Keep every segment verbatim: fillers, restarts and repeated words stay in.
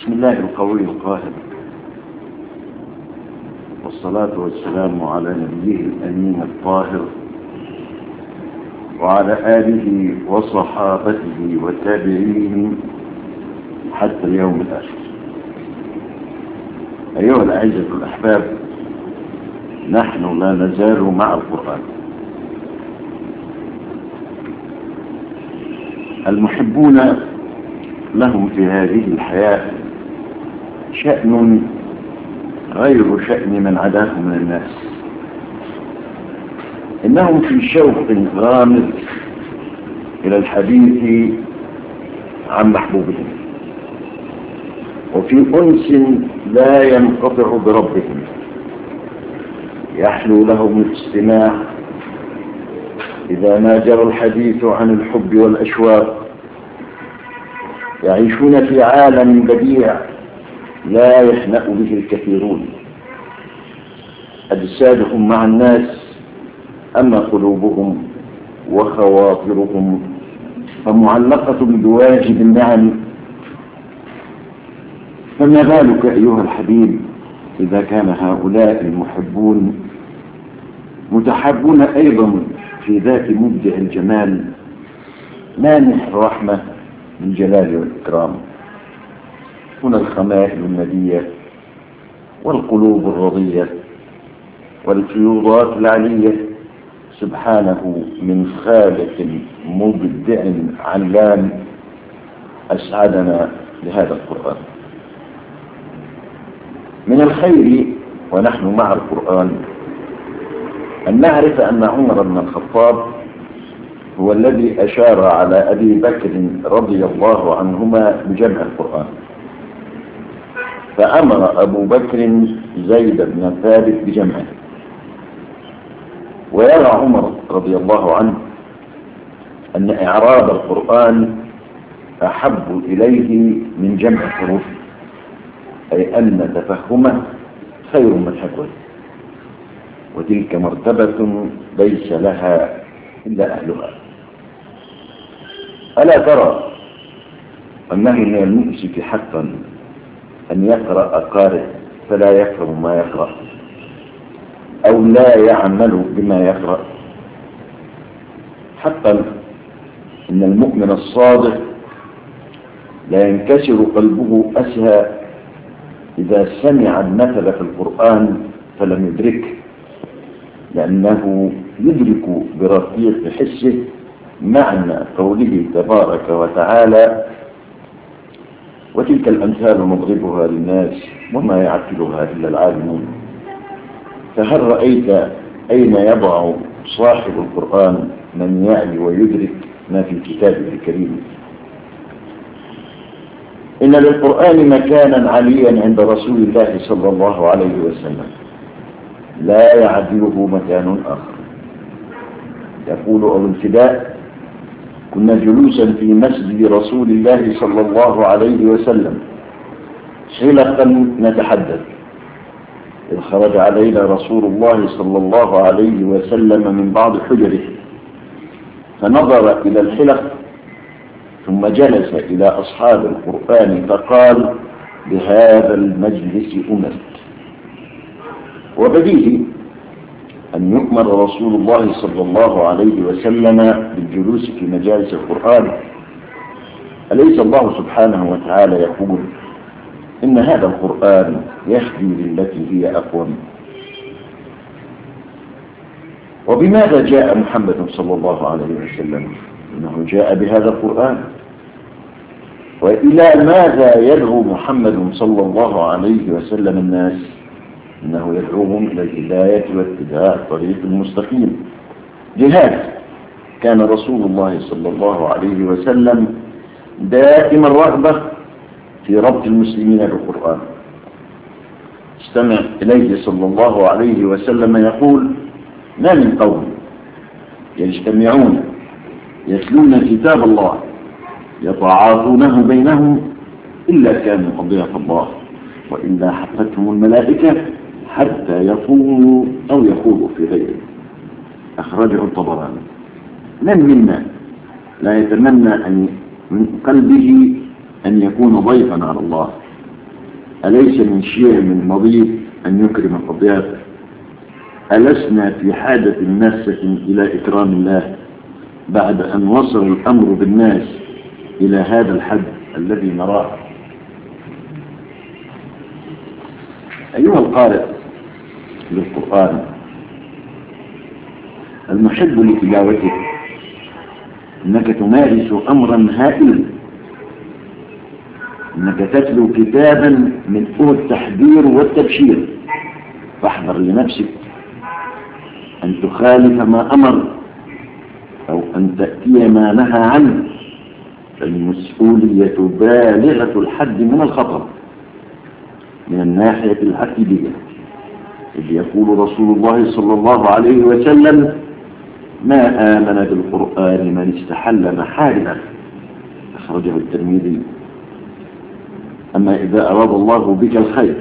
بسم الله القوي القاهر، والصلاة والسلام على نبيه الأمين الطاهر وعلى آله وصحابته وتابعيهم حتى اليوم الآخر. أيها الأعزة الأحباب، نحن لا نزال مع القرآن. المحبون لهم في هذه الحياة شأن غير شأن من عداهم من الناس. إنهم في شوق غامض إلى الحديث عن محبوبهم، وفي أنس لا ينقطع بربهم، يحلو لهم الاستماع إذا ما جرى الحديث عن الحب والأشواق. يعيشون في عالم بديع لا يحنأ به الكثيرون. أجسادهم مع الناس، أما قلوبهم وخواطرهم فمعلقة بواجب النعم. فما بالك أيها الحبيب إذا كان هؤلاء المحبون متحبون أيضا في ذات مبدع الجمال مانح الرحمة الجلال والإكرام. هنا الخمائل الندية والقلوب الرضية والفيوضات العلية، سبحانه من خالق مبدع علام أسعدنا لهذا القرآن. من الخير ونحن مع القرآن أن نعرف أن عمر بن الخطاب هو الذي أشار على أبي بكر رضي الله عنهما بجمع القرآن، فأمر أبو بكر زيد بن ثابت بجمعه. ويرى عمر رضي الله عنه أن إعراب القرآن أحب إليه من جمع حروفه، أي أن تفهمه خير من حفظه، وتلك مرتبة ليس لها إلا أهلها. ألا ترى أنه من المؤسف حقا أن يقرأ قارئ فلا يفهم ما يقرأ أو لا يعمل بما يقرأ؟ حقا إن المؤمن الصادق لا ينكسر قلبه أسهى إذا سمع المثل في القرآن فلم يدركه، لأنه يدرك برقيق حسه معنى قوله تبارك وتعالى: وتلك الأمثال نضربها للناس وما يعقلها إلا العالمون. فهل رأيت أين يضع صاحب القرآن من يعي ويدرك ما في كتابه الكريم؟ إن للقرآن مكانا عليا عند رسول الله صلى الله عليه وسلم لا يعدله مكان آخر. يقول أبو الفداء: كنا جلوسا في مسجد رسول الله صلى الله عليه وسلم حلقا نتحدث، إذ خرج علينا رسول الله صلى الله عليه وسلم من بعض حجره، فنظر إلى الحلق ثم جلس إلى أصحاب القرآن فقال: بهذا المجلس أمرت. وبديهي أن يؤمر رسول الله صلى الله عليه وسلم بالجلوس في مجالس القرآن. أليس الله سبحانه وتعالى يقول: إن هذا القرآن يهدي للتي هي أقوم؟ وبماذا جاء محمد صلى الله عليه وسلم؟ إنه جاء بهذا القرآن. وإلى ماذا يدعو محمد صلى الله عليه وسلم الناس؟ إنه يدعوهم إلى الهداية واتباع الطريق المستقيم. لهذا كان رسول الله صلى الله عليه وسلم دائما الرغبة في ربط المسلمين بالقرآن. استمع إليه صلى الله عليه وسلم يقول: ما من قوم يجتمعون يتلون كتاب الله يتعاطونه بينهم إلا كانوا أضياف الله، وإلا حفتهم الملائكة حتى يقولوا أو يقولوا في غيره. أخرجه الطبراني. من منا لا يتمنى أن من قلبه أن يكون ضيفا على الله أليس من شيم المضيف أن يكرم الأضياف؟ ألسنا في حاجة ماسة إلى إكرام الله بعد أن وصل الأمر بالناس إلى هذا الحد الذي نراه؟ أيها القارئ للقرآن المحب لتلاوته، إنك تمارس أمرا هائلا، إنك تتلو كتابا من فوق التحذير والتبشير، فاحذر لنفسك أن تخالف ما أمر أو أن تأتي ما نهى عنه، فالمسؤولية بالغة الحد من الخطر من الناحية العقيدية، إذ يقول رسول الله صلى الله عليه وسلم: ما آمن بالقرآن من استحل محارمه، أخرجه الترمذي. أما إذا أراد الله بك الخير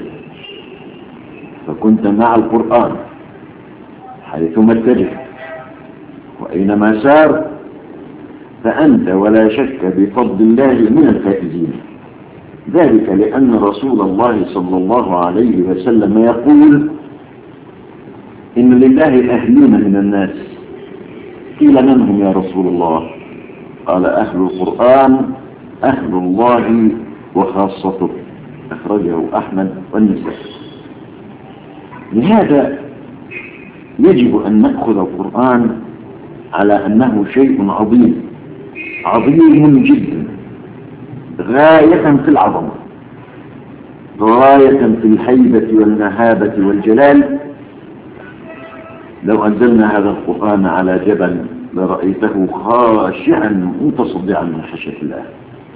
فكنت مع القرآن حيثما اتجه وأينما سار، فأنت ولا شك بفضل الله من الفائزين. ذلك لأن رسول الله صلى الله عليه وسلم يقول: إن لله أهلين من الناس. قيل: من هم يا رسول الله؟ قال: أهل القرآن أهل الله وخاصته، أخرجه أحمد والنسائي. لهذا يجب أن نأخذ القرآن على أنه شيء عظيم عظيم جدا، غاية في العظمة، غاية في الهيبة والمهابة والجلال. لو أنزلنا هذا القرآن على جبل لرأيته خاشعا متصدعا من خشية الله.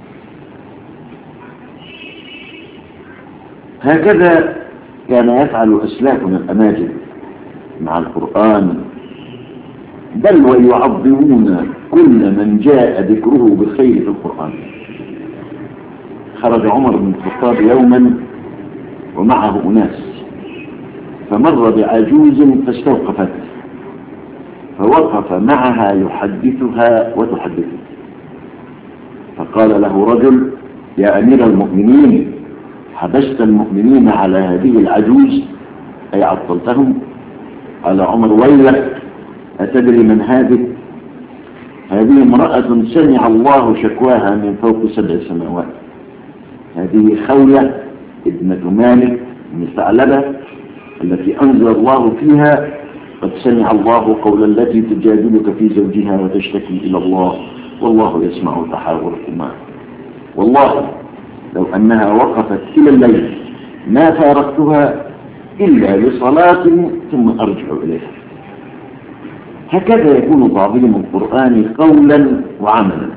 هكذا كان يفعل أسلافنا الأماجد مع القرآن، بل ويعظمون كل من جاء ذكره بالخير في القرآن. خرج عمر بن الخطاب يوما ومعه أناس، فمر بعجوز فاستوقفت، فوقف معها يحدثها وتحدثه، فقال له رجل: يا أمير المؤمنين، حبست المؤمنين على هذه العجوز، أي عطلتهم؟ قال عمر: ويلك، أتدري من هذه؟ هذه امرأة سمع الله شكواها من فوق سبع سماوات. هذه خولة ابنة مالك بن ثعلبة التي أنزل الله فيها: قد سمع الله قول التي تجادلك في زوجها وتشتكي إلى الله والله يسمع تحاوركما. والله لو أنها وقفت إلى الليل ما فارقتها إلا لصلاة ثم أرجع إليها. هكذا يكون تعظيم القرآن قولا وعملا،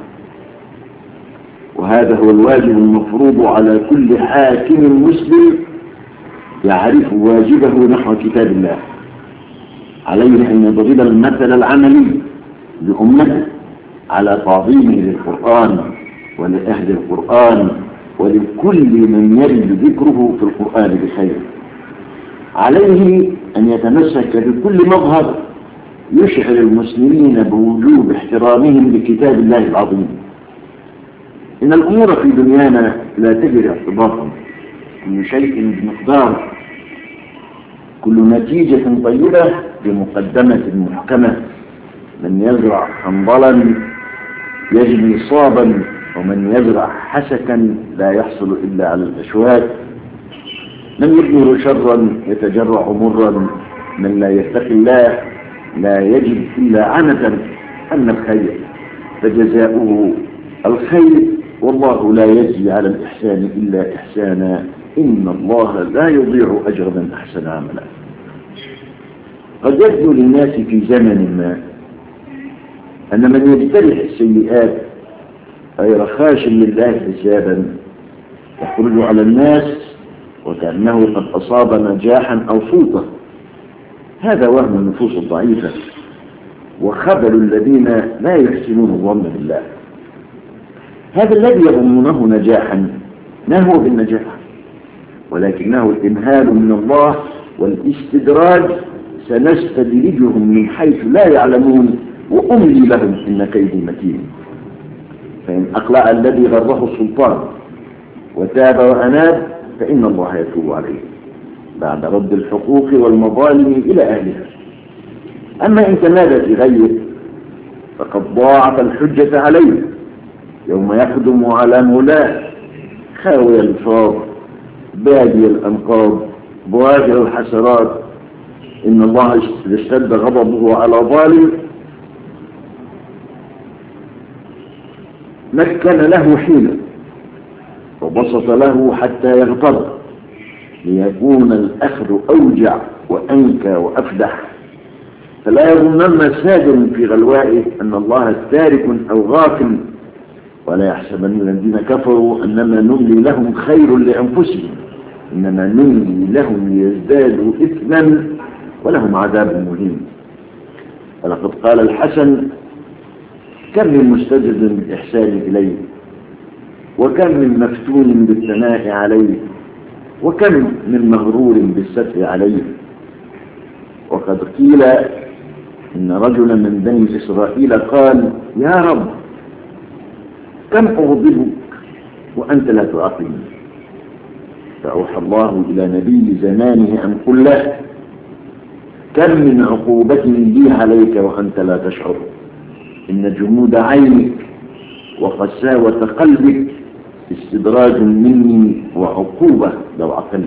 وهذا هو الواجب المفروض على كل حاكم مسلم يعرف واجبه نحو كتاب الله. عليه أن يضرب المثل العملي لأمته على تعظيمه للقرآن ولأهل القرآن ولكل من يرد ذكره في القرآن بخير. عليه أن يتمسك بكل مظهر يشعر المسلمين بوجوب احترامهم لكتاب الله العظيم. إن الأمور في دنيانا لا تجري اعتباطا، كل شيء بمقدار، كل نتيجة طيبة بمقدمة محكمة. من يزرع حنظلا يجني صابا، ومن يزرع حسكا لا يحصل إلا على الأشواك. من يضمر شرا يتجرع مرا، من لا يتقي الله لا يجد إلا عنة. أن الخير فجزاؤه الخير، والله لا يجزي على الإحسان إلا إحسانا، إن الله لا يضيع أجر من أحسن عملا. قد يبدو للناس في زمن ما أن من يجترح السيئات غير خاش لله حسابا يخرج على الناس وكأنه قد أصاب نجاحا أو فوطة. هذا وهم النفوس الضعيفة وخبل الذين لا يحسنون الظن بالله. هذا الذي يظنونه نجاحا ما هو بالنجاح، ولكنه الإمهال من الله والاستدراج. سنستدرجهم من حيث لا يعلمون وأملي لهم إن كيدي متين. فإن أقلع الذي غره السلطان وتاب وأناب فإن الله يتوب عليه بعد رد الحقوق والمظالم إلى أهلها. أما إن تمادى في غيه فقد ضاعف الحجة عليه يوم يقدم على مولاه خاوي الفاظ بادي الأنقاض بواجر الحسرات. إن الله اشتد غضبه على ظالم مكن له حيلا وبسط له حتى يغتر ليكون الأخذ أوجع وأنكى وأفدح. فلا يظنن ساجر في غلوائه أن الله تارك أو غافل، ولا يحسبن الذين كفروا أنما نملي لهم خير لأنفسهم إنما نملي لهم ليزدادوا إثما ولهم عذاب مهين. ولقد قال الحسن: كم من مستجد بالإحسان إليه، وكم من مفتون بالثناء عليه، وكم من مغرور بالستر عليه. وقد قيل إن رجلا من بني إسرائيل قال: يا رب كم أغضبك وأنت لا تعاقبني. فأوحى الله إلى نبي زمانه أن قل له: كم من عقوبة لي عليك وأنت لا تشعر، إن جمود عينك وقساوة قلبك استدراج مني وعقوبة لو عقلت.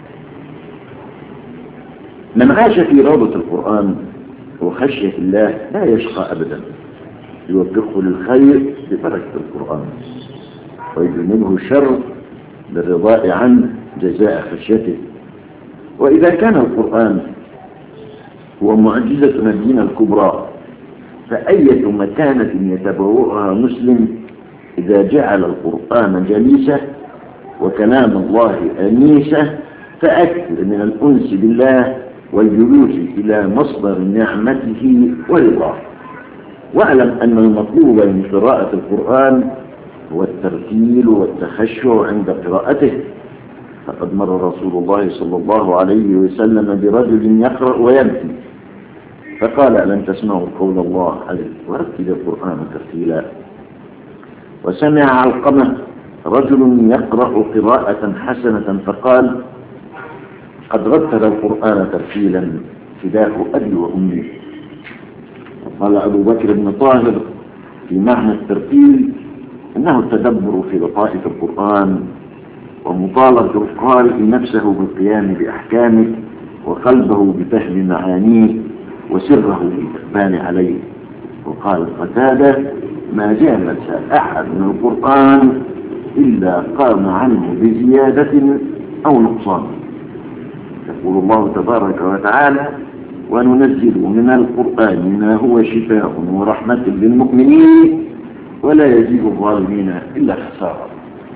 من عاش في روضة القرآن وخشية الله لا يشقى أبدا، يوفقه للخير ببركة القرآن ويجنبه الشر بالرضاء عنه جزاء خشيته. وإذا كان القرآن هو معجزة نبينا الكبرى فأية مكانة يتبوأها مسلم إذا جعل القرآن جليسة وكلام الله أنيسة، فأكثر من الأنس بالله والجلوس إلى مصدر نعمته ورضاه. واعلم أن المطلوب من قراءة القرآن هو الترتيل والتخشع عند قراءته. فقد مر رسول الله صلى الله عليه وسلم برجل يقرأ ويبكي فقال: ألم تسمعوا قول الله عليه ورتل القرآن ترتيلا. وسمع علقمة رجل يقرأ قراءة حسنة فقال: قد رتل القرآن ترتيلا فداه أبي وأمي. وقال أبو بكر بن طاهر في معنى الترتيل أنه التدبر في لطائف القرآن ومطالبة القارئ نفسه بالقيام بأحكامه وقلبه بفهم معانيه وسره بالإقبال عليه. وقال قتادة: ما جالس أحد من القرآن إلا قام عنه بزيادة أو نقصان. يقول الله تبارك وتعالى: وننزل من القرآن ما هو شفاء ورحمة للمؤمنين ولا يزيد الظالمين إلا خسارة.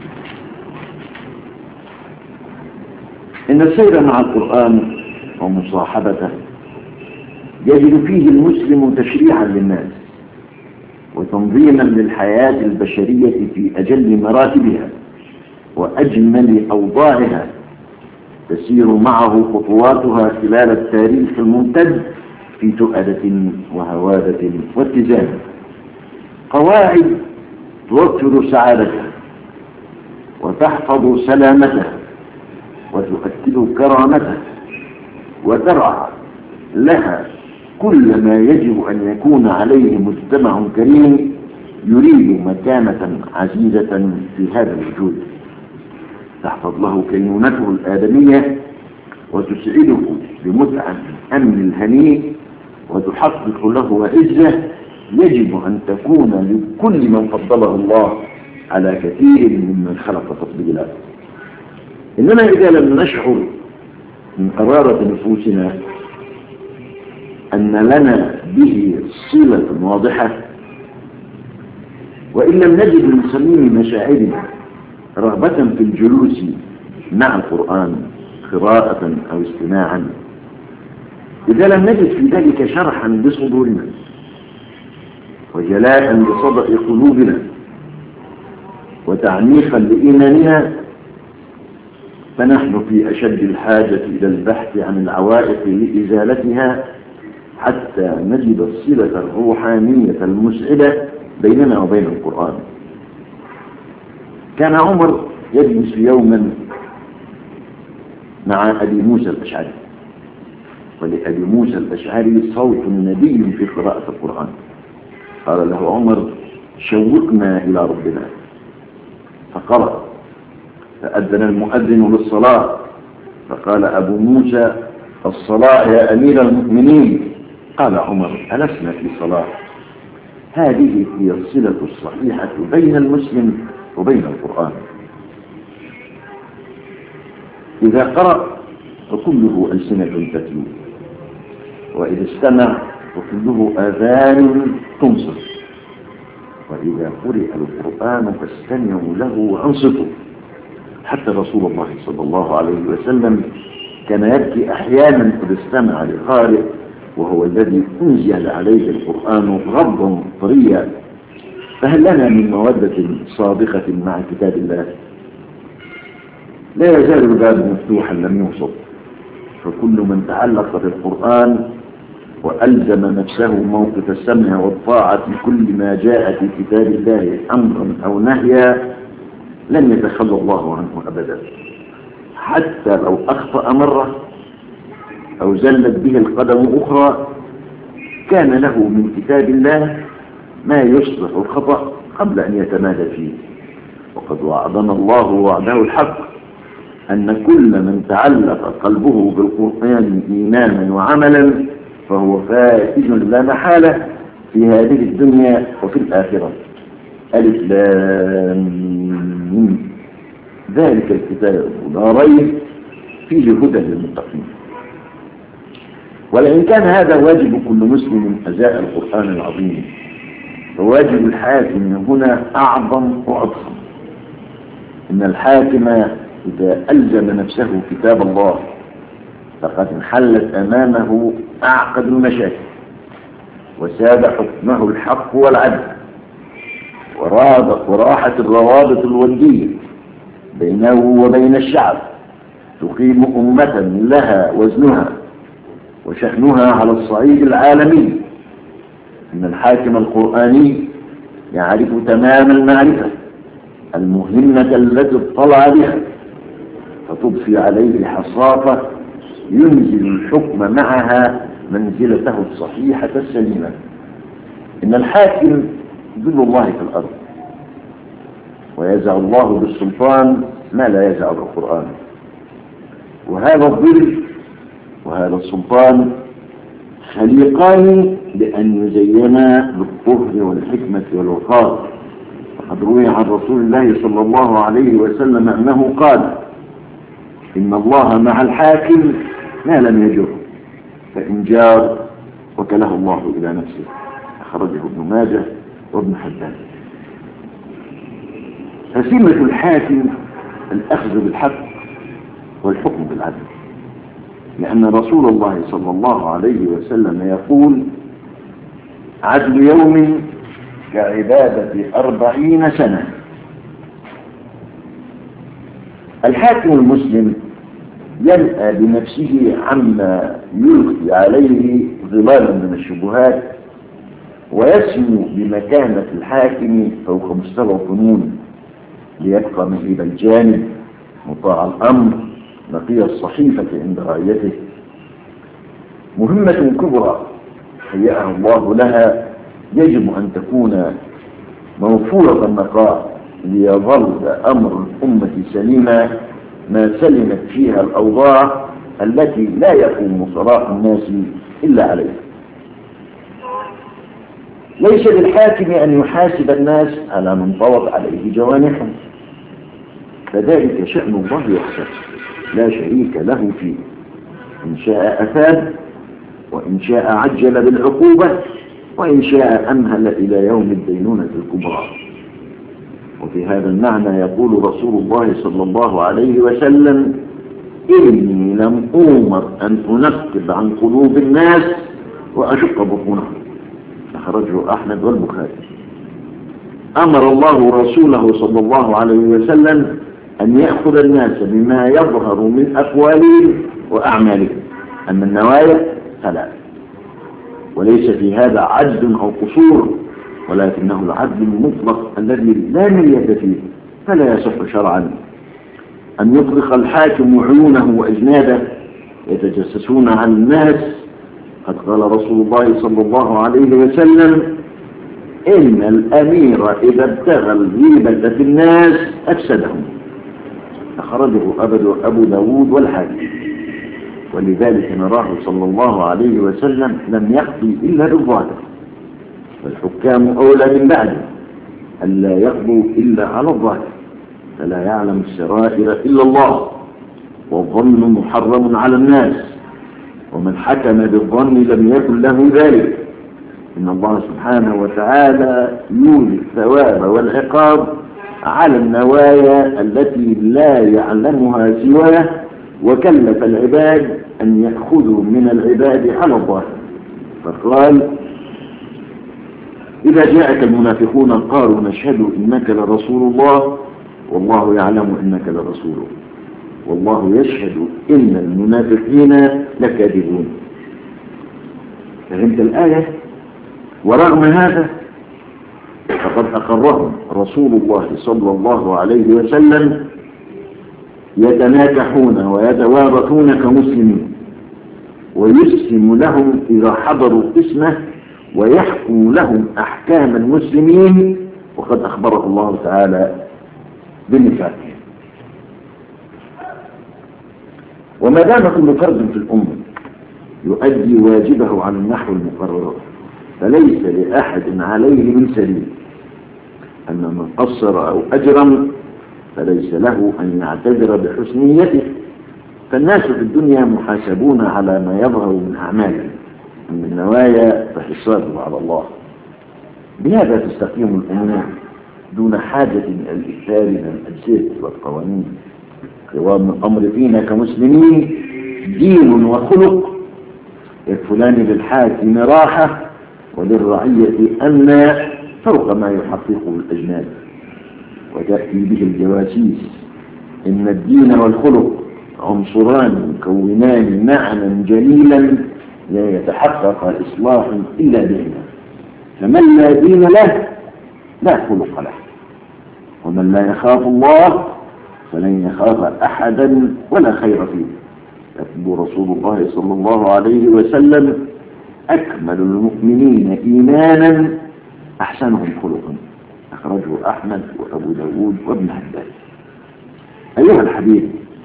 إن السير مع القرآن ومصاحبته يجد فيه المسلم تشريعا للناس وتنظيما للحياة البشرية في أجل مراتبها وأجمل أوضاعها، تسير معه خطواتها خلال التاريخ الممتد في تؤدة وهوادة واتزان. قواعد توفر سعادتها وتحفظ سلامتها وتؤكد كرامتها وترعى لها كل ما يجب أن يكون عليه مجتمع كريم يريد مكانة عزيزة في هذا الوجود. تحفظ له كينونته الآدمية وتسعده بمتعة الأمن الهنيء وتحقق له عزة يجب أن تكون لكل من فضله الله على كثير ممن خلق تفضيلا. إنما إذا لم نشعر من قرارة نفوسنا أن لنا به صلة واضحة، وإن لم نجد من صميم مشاعرنا رغبة في الجلوس مع القرآن قراءة أو استماعا، إذا لم نجد في ذلك شرحا لصدورنا وجلاء لصدأ قلوبنا وتعنيفا لإيماننا، فنحن في أشد الحاجة إلى البحث عن العوائق لإزالتها حتى نجد الصلة الروحانية المسعدة بيننا وبين القرآن. كان عمر يجلس يوما مع أبي موسى الأشعري، ولأبي موسى الأشعري صوت نبي في قراءة القرآن. قال له عمر: شوقنا إلى ربنا، فقرأ، فأذن المؤذن للصلاة، فقال أبو موسى: الصلاة يا أمير المؤمنين. قال عمر: ألسنا في صلاة؟ هذه هي الصلة الصحيحة بين المسلم وبين القرآن. إذا قرأ فكله ألسنة تتلو، وإذا استمع فكله آذان تنصت، وإذا قرئ القرآن فاستمعوا له وأنصتوا. حتى رسول الله صلى الله عليه وسلم كان يبكي أحيانا إذا استمع لقارئ وهو الذي أنزل عليه القرآن غضا طريا. فهل لنا من مودة صادقة مع كتاب الله؟ لا يزال الباب مفتوحا لم يوصل، فكل من تعلق بالقرآن وألزم نفسه موقف السمع والطاعة في كل ما جاء في كتاب الله أمرا أو نهيا لن يتخلى الله عنه أبدا، حتى لو أخطأ مرة أو زلت به القدم أخرى كان له من كتاب الله ما يصلح الخطأ قبل أن يتمادى فيه. وقد وعدنا الله وعده الحق أن كل من تعلق قلبه بالقرآن إيمانا وعملا فهو فائز لا محالة في هذه الدنيا وفي الآخرة. ألف لام ميم، ذلك الكتاب لا ريب فيه هدى للمتقين. ولئن كان هذا واجب كل مسلم أزاء القرآن العظيم، فواجب الحاكم هنا أعظم وأضخم. إن الحاكم إذا ألزم نفسه كتاب الله فقد انحلت أمامه أعقد المشاكل، وساد حكمه الحق والعدل، وراحت الروابط الودية بينه وبين الشعب، تقيم أمة لها وزنها وشأنها على الصعيد العالمي. إن الحاكم القرآني يعرف تمام المعرفة المهمة التي اطلع بها، فتضفي عليه حصافة ينزل الحكم معها منزلته الصحيحة السليمة. إن الحاكم ظل الله في الأرض، ويزع الله بالسلطان ما لا يزع بالقرآن. وهذا الظل وهذا السلطان خليقان لأن يزينا بالطهر والحكمة والوقار. فقد روي عن رسول الله صلى الله عليه وسلم أنه قال: إن الله مع الحاكم ما لم يجر، فإن جار وكله الله إلى نفسه. أخرجه ابن ماجه وابن حبان. فسمة الحاكم الأخذ بالحق والحكم بالعدل، لأن رسول الله صلى الله عليه وسلم يقول: عدل يوم كعبادة أربعين سنة. الحاكم المسلم ينأى بنفسه عما يلقي عليه ظلالا من الشبهات، ويسمو بمكانة الحاكم فوق مستوى الظنون، ليبقى مهيب الجانب مطاع الأمر نقي الصحيفة عند رعيته. مهمة كبرى هيأها الله لها يجب أن تكون موفورة النقاء، ليظل أمر الأمة سليما ما سلمت فيها الأوضاع التي لا يقوم صلاح الناس إلا عليها. ليس للحاكم أن يحاسب الناس على من طوت عليه جوانحهم، فذلك شأن الله يحسب لا شريك له فيه. إن شاء أثاب، وإن شاء عجل بالعقوبة، وإن شاء أمهل إلى يوم الدينونة الكبرى. وفي هذا المعنى يقول رسول الله صلى الله عليه وسلم: إني لم أؤمر أن أنقب عن قلوب الناس وأشق بطونهم. أخرجه أحمد والبخاري. أمر الله رسوله صلى الله عليه وسلم أن يأخذ الناس بما يظهر من أقوالهم وأعمالهم، أما النوايا فلا. وليس في هذا عجز أو قصور، ولكنه العدل المطلق الذي لا مرية فيه، فلا يصح شرعا. أن يطلق الحاكم عيونه وأجناده يتجسسون على الناس. قد قال رسول الله صلى الله عليه وسلم: إن الأمير إذا ابتغى الغيبة في الناس أفسدهم. أخرجه أبو داود والحاكم. ولذلك نراه صلى الله عليه وسلم لم يقضي إلا بالظاهر، والحكام أولى من بعده ألا يقضوا إلا على الظاهر، فلا يعلم السرائر إلا الله، والظن محرم على الناس، ومن حكم بالظن لم يكن له ذلك. إن الله سبحانه وتعالى يولي الثواب والعقاب على النوايا التي لا يعلمها سواه، وكلف العباد أن يأخذوا من العباد على الظاهر، فقال: إذا جاءك المنافقون قالوا نشهد إنك لرسول الله والله يعلم إنك لرسوله والله يشهد إن المنافقين لكاذبون. فهمت الآية؟ ورغم هذا فقد أقرهم رسول الله صلى الله عليه وسلم يتناكحون ويتوارثون كمسلمين، ويسلم لهم إذا حضروا قسمه، ويحكم لهم أحكام المسلمين، وقد أخبره الله تعالى بالنفاق. وما دام كل فرد في الأمة يؤدي واجبه على النحو المقرر، فليس لأحد عليه من سبيل. أما من قصر أو أجرم فليس له أن يعتذر بحسنيته، فالناس في الدنيا محاسبون على ما يظهر من أعمالهم، أما النوايا فحسابه على الله. بهذا تستقيم الأمور دون حاجة إلى الإكثار من الأجساد والقوانين. قوام الأمر فينا كمسلمين دين وخلق يكفلان للحاكم راحة وللرعية أمنا فوق ما يحققه الأجناد، وتأتي به الجواسيس. إن الدين والخلق عنصران مكونان معنى جليلا لا يتحقق الإصلاح إلا بهما، فمن لا دين له لا خلق له، ومن لا يخاف الله فلن يخاف أحدا ولا خير فيه. يقول رسول الله صلى الله عليه وسلم: أكمل المؤمنين إيمانا أحسنهم خلقا. أخرجه أحمد وأبو داود وابن حبان. أيها الحبيب،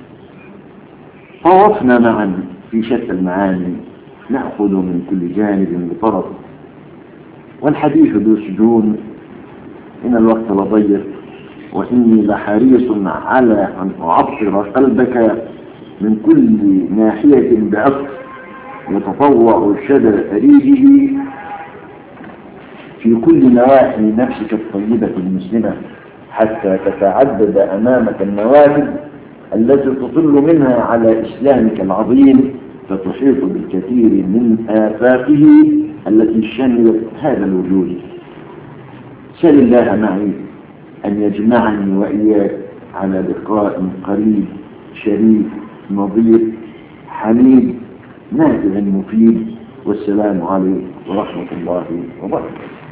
طوفنا معا في شتى المعاني، نأخذ من كل جانب بطرف، والحديث ذو سجون. إن الوقت لضيق، وإني لحريص على أن أعطر قلبك من كل ناحية بعطف يتطوع شذر أريجه في كل نواحي نفسك الطيبة المسلمة، حتى تتعدد أمامك النوافذ التي تطل منها على إسلامك العظيم، فتحيط بالكثير من آفاقه التي شملت هذا الوجود. سل الله معي أن يجمعني وإياك على لقاء قريب شريف نظيف حميد نافع مفيد. والسلام عليكم ورحمة الله وبركاته.